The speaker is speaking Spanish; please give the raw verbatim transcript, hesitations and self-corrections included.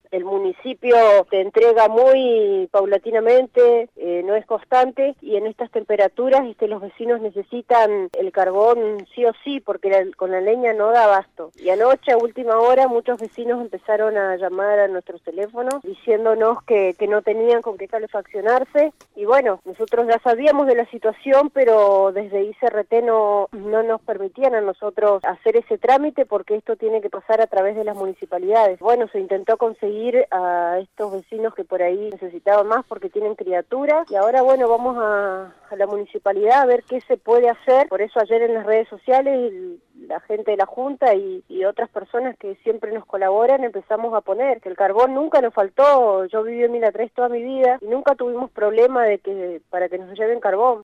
el municipio te entrega muy paulatinamente, eh, no es constante, y en estas temperaturas este, los vecinos necesitan el carbón sí o sí, porque la, con la leña no da abasto. Y anoche, a última hora, muchos vecinos empezaron a llamar a nuestros teléfonos diciéndonos que, que no tenían con qué calefaccionarse, y bueno, nosotros ya sabíamos de la situación, pero desde I C R T no, no nos permitían a nosotros hacer ese trámite porque esto tiene que pasar a través de las municipalidades. Bueno, se intentó conseguir a estos vecinos que por ahí necesitaban más porque tienen criaturas, y ahora bueno, vamos a, a la municipalidad a ver qué se puede hacer. Por eso ayer en las redes sociales el, la gente de la Junta y, y otras personas que siempre nos colaboran empezamos a poner que el carbón nunca nos faltó. Yo viví en Mila tres toda mi vida y nunca tuvimos problema de que para que nos lleven carbón.